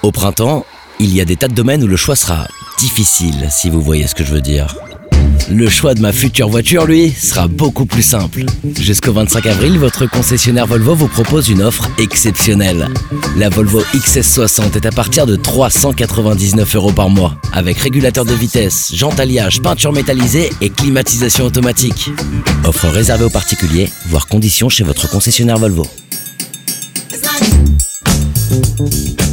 Au printemps, il y a des tas de domaines où le choix sera difficile, si vous voyez ce que je veux dire. Le choix de ma future voiture, lui, sera beaucoup plus simple. Jusqu'au 25 avril, votre concessionnaire Volvo vous propose une offre exceptionnelle. La Volvo XC60 est à partir de 399 € par mois, avec régulateur de vitesse, jantes alliage, peinture métallisée et climatisation automatique. Offre réservée aux particuliers, voire conditions chez votre concessionnaire Volvo.